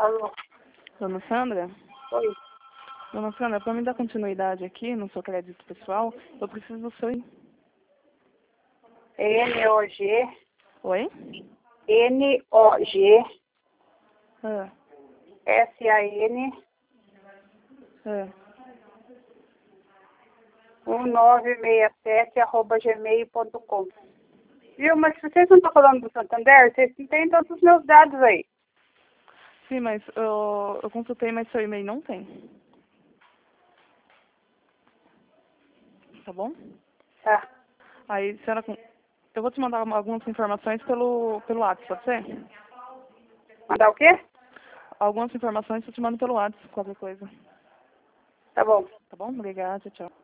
Alô? Dona Sandra? Oi. Dona Sandra, para me dar continuidade aqui no seu crédito pessoal, eu preciso do seu... N-O-G. Oi? N-O-G. Ah, S-A-N. ah. 1967@gmail.com. Viu? Mas se vocês não estão falando do Santander, vocês não têm todos os meus dados aí. Sim, mas eu consultei, mas seu e-mail não tem. Tá bom? Tá. Aí, senhora, eu vou te mandar algumas informações pelo WhatsApp, pode ser? Mandar o quê? Algumas informações eu te mando pelo WhatsApp, qualquer coisa. Tá bom. Tá bom? Obrigada, tchau.